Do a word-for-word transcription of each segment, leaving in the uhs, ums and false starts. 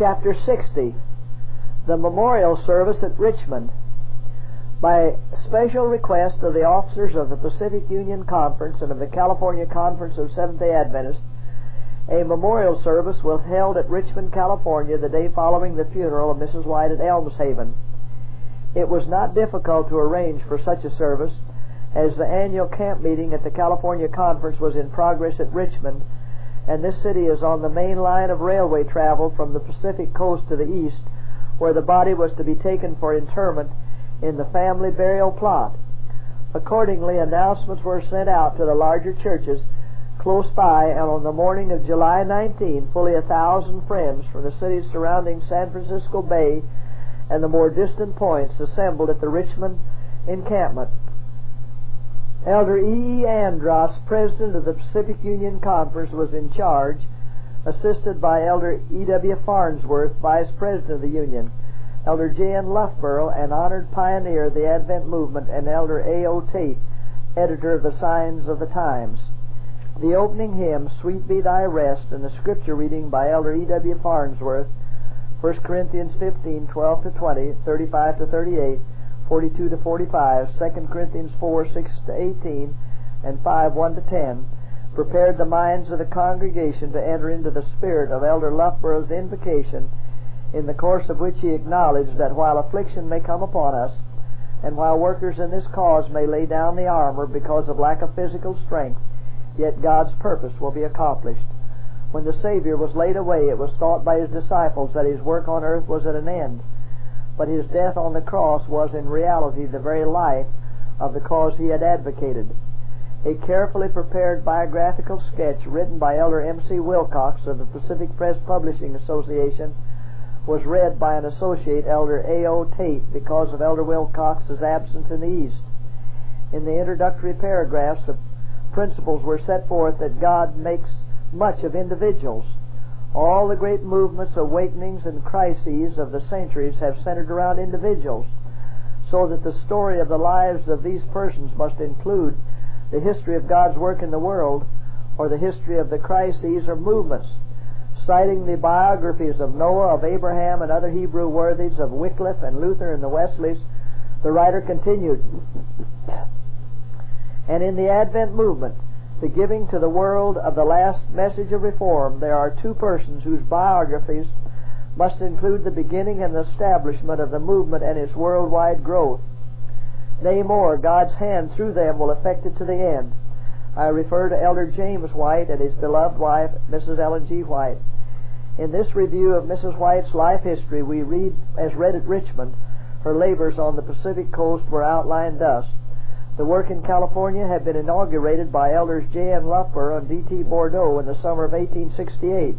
chapter sixty, the memorial service at Richmond. By special request of the officers of the Pacific Union Conference and of the California Conference of Seventh-day Adventists, a memorial service was held at Richmond, California, the day following the funeral of Missus White at Elmshaven. It was not difficult to arrange for such a service, as the annual camp meeting at the California Conference was in progress at Richmond, and this city is on the main line of railway travel from the Pacific coast to the east, where the body was to be taken for interment in the family burial plot. Accordingly, announcements were sent out to the larger churches close by, and on the morning of July nineteenth, fully a thousand friends from the cities surrounding San Francisco Bay and the more distant points assembled at the Richmond encampment. Elder E. E. Andros, president of the Pacific Union Conference, was in charge, assisted by Elder E. W. Farnsworth, vice president of the Union, Elder J. N. Loughborough, an honored pioneer of the Advent movement, and Elder A. O. Tate, editor of the Signs of the Times. The opening hymn, Sweet Be Thy Rest, and the scripture reading by Elder E. W. Farnsworth, First Corinthians fifteen, twelve to twenty, thirty-five to thirty-eight, forty-two to forty-five, Second Corinthians four, six to eighteen, and five, one to ten, prepared the minds of the congregation to enter into the spirit of Elder Loughborough's invocation, in the course of which he acknowledged that while affliction may come upon us, and while workers in this cause may lay down the armor because of lack of physical strength, yet God's purpose will be accomplished. When the Savior was laid away, it was thought by his disciples that his work on earth was at an end, but his death on the cross was in reality the very life of the cause he had advocated. A carefully prepared biographical sketch written by Elder M C Wilcox of the Pacific Press Publishing Association was read by an associate, Elder A. O. Tate, because of Elder Wilcox's absence in the East. In the introductory paragraphs, the principles were set forth that God makes much of individuals. All the great movements, awakenings, and crises of the centuries have centered around individuals, so that the story of the lives of these persons must include the history of God's work in the world, or the history of the crises or movements. Citing the biographies of Noah, of Abraham, and other Hebrew worthies, of Wycliffe and Luther and the Wesleys, the writer continued, and in the Advent movement, the giving to the world of the last message of reform, there are two persons whose biographies must include the beginning and the establishment of the movement and its worldwide growth. Nay more, God's hand through them will effect it to the end. I refer to Elder James White and his beloved wife, Missus Ellen G. White. In this review of Missus White's life history, we read, as read at Richmond, her labors on the Pacific coast were outlined thus. The work in California had been inaugurated by Elders J. N. Loughborough and D T Bordeaux in the summer of eighteen sixty-eight.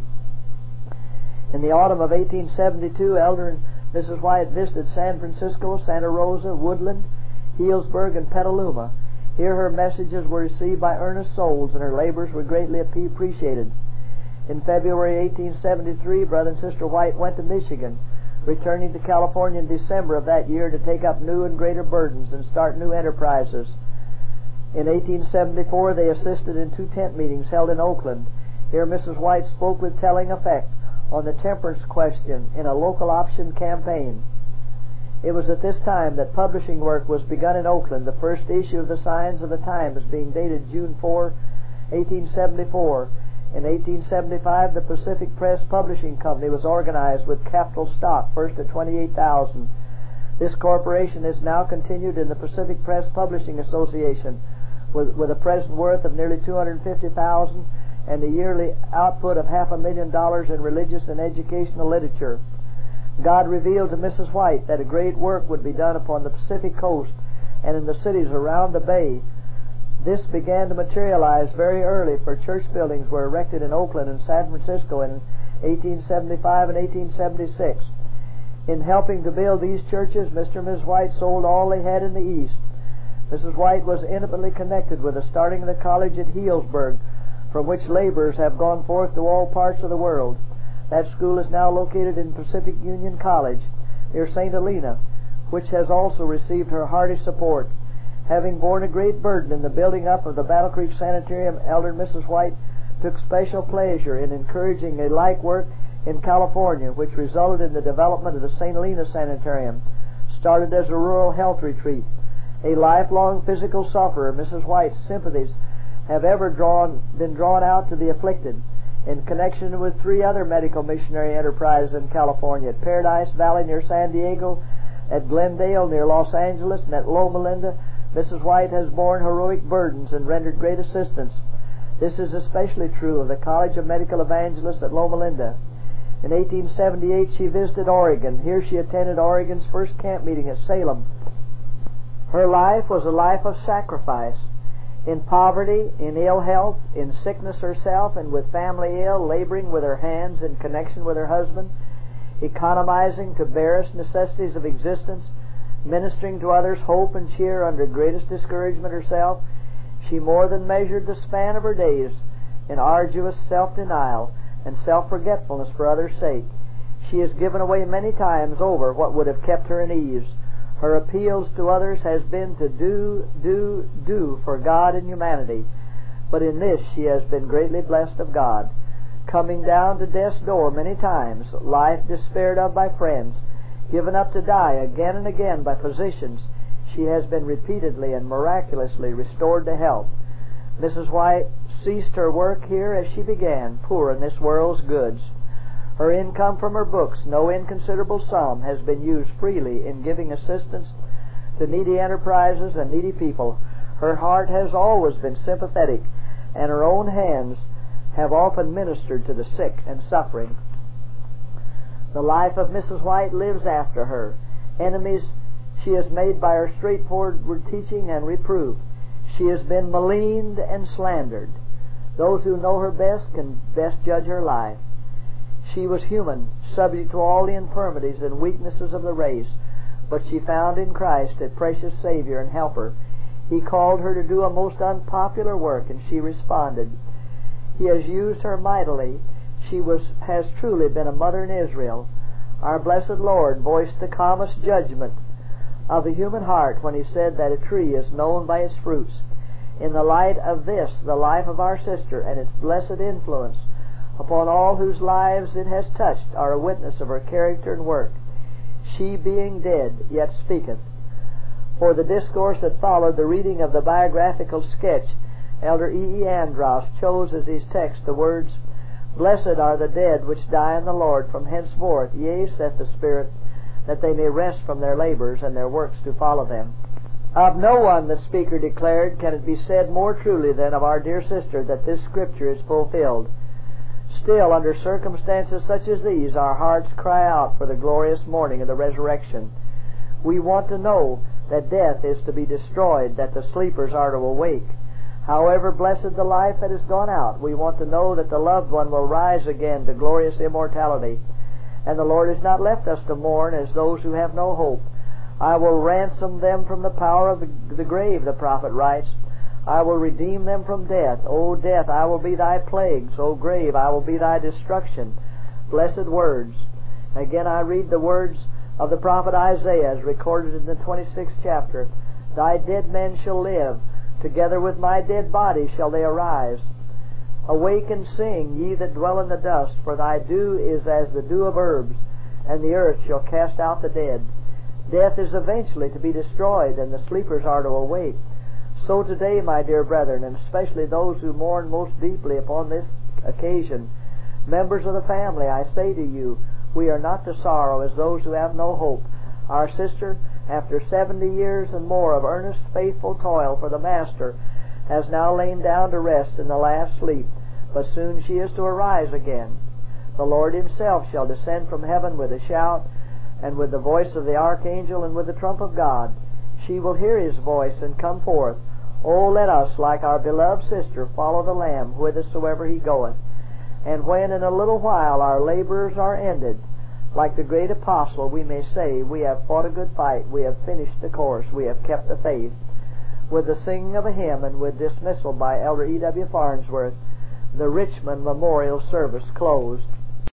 In the autumn of eighteen seventy-two, Elder and Missus White visited San Francisco, Santa Rosa, Woodland, Healdsburg, and Petaluma. Here her messages were received by earnest souls, and her labors were greatly appreciated. In February eighteen seventy-three, Brother and Sister White went to Michigan, returning to California in December of that year to take up new and greater burdens and start new enterprises. In eighteen seventy-four, they assisted in two tent meetings held in Oakland. Here Missus White spoke with telling effect on the temperance question in a local option campaign. It was at this time that publishing work was begun in Oakland, the first issue of the Signs of the Times being dated June fourth, eighteen seventy-four. In eighteen seventy-five, the Pacific Press Publishing Company was organized with capital stock, first at twenty-eight thousand dollars. This corporation is now continued in the Pacific Press Publishing Association with, with a present worth of nearly two hundred fifty thousand dollars and a yearly output of half a million dollars in religious and educational literature. God revealed to Missus White that a great work would be done upon the Pacific coast and in the cities around the bay. This began to materialize very early, for church buildings were erected in Oakland and San Francisco in eighteen seventy-five and eighteen seventy-six. In helping to build these churches, Mister and Missus White sold all they had in the East. Missus White was intimately connected with the starting of the college at Healdsburg, from which laborers have gone forth to all parts of the world. That school is now located in Pacific Union College, near Saint Helena, which has also received her hearty support. Having borne a great burden in the building up of the Battle Creek Sanitarium, Elder and Missus White took special pleasure in encouraging a like work in California, which resulted in the development of the Saint Helena Sanitarium, started as a rural health retreat. A lifelong physical sufferer, Missus White's sympathies have ever drawn, been drawn out to the afflicted, in connection with three other medical missionary enterprises in California, at Paradise Valley near San Diego, at Glendale near Los Angeles, and at Loma Linda. Missus White has borne heroic burdens and rendered great assistance. This is especially true of the College of Medical Evangelists at Loma Linda. In eighteen seventy-eight, she visited Oregon. Here she attended Oregon's first camp meeting at Salem. Her life was a life of sacrifice. In poverty, in ill health, in sickness herself, and with family ill, laboring with her hands in connection with her husband, economizing to barest necessities of existence, ministering to others hope and cheer under greatest discouragement herself, she more than measured the span of her days in arduous self-denial and self-forgetfulness for others' sake. She has given away many times over what would have kept her in ease. Her appeals to others has been to do, do, do for God and humanity. But in this she has been greatly blessed of God. Coming down to death's door many times, life despaired of by friends, given up to die again and again by physicians, she has been repeatedly and miraculously restored to health. Missus White ceased her work here as she began, poor in this world's goods. Her income from her books, no inconsiderable sum, has been used freely in giving assistance to needy enterprises and needy people. Her heart has always been sympathetic, and her own hands have often ministered to the sick and suffering. The life of Missus White lives after her. Enemies she has made by her straightforward teaching and reproof. She has been maligned and slandered. Those who know her best can best judge her life. She was human, subject to all the infirmities and weaknesses of the race, but she found in Christ a precious Savior and Helper. He called her to do a most unpopular work, and she responded. He has used her mightily. She was, has truly been a mother in Israel. Our blessed Lord voiced the calmest judgment of the human heart when He said that a tree is known by its fruits. In the light of this, the life of our sister and its blessed influence upon all whose lives it has touched are a witness of her character and work. She, being dead, yet speaketh. For the discourse that followed the reading of the biographical sketch, Elder E. E. Andros chose as his text the words, "Blessed are the dead which die in the Lord from henceforth, yea, saith the Spirit, that they may rest from their labors and their works to follow them." Of no one, the speaker declared, can it be said more truly than of our dear sister that this Scripture is fulfilled. Still, under circumstances such as these, our hearts cry out for the glorious morning of the resurrection. We want to know that death is to be destroyed, that the sleepers are to awake. However blessed the life that has gone out, we want to know that the loved one will rise again to glorious immortality. And the Lord has not left us to mourn as those who have no hope. I will ransom them from the power of the, the grave, the prophet writes. I will redeem them from death. O death, I will be thy plagues. O grave, I will be thy destruction. Blessed words. Again I read the words of the prophet Isaiah as recorded in the twenty-sixth chapter. Thy dead men shall live. Together with my dead body shall they arise. Awake and sing, ye that dwell in the dust, for thy dew is as the dew of herbs, and the earth shall cast out the dead. Death is eventually to be destroyed, and the sleepers are to awake. So today, my dear brethren, and especially those who mourn most deeply upon this occasion, members of the family, I say to you, we are not to sorrow as those who have no hope. Our sister, after seventy years and more of earnest, faithful toil for the Master, has now lain down to rest in the last sleep, but soon she is to arise again. The Lord Himself shall descend from heaven with a shout, and with the voice of the archangel, and with the trump of God. She will hear His voice and come forth. O let us, like our beloved sister, follow the Lamb whithersoever He goeth. And when in a little while our labors are ended, like the great apostle, we may say, we have fought a good fight, we have finished the course, we have kept the faith. With the singing of a hymn and with dismissal by Elder E W. Farnsworth, the Richmond Memorial Service closed.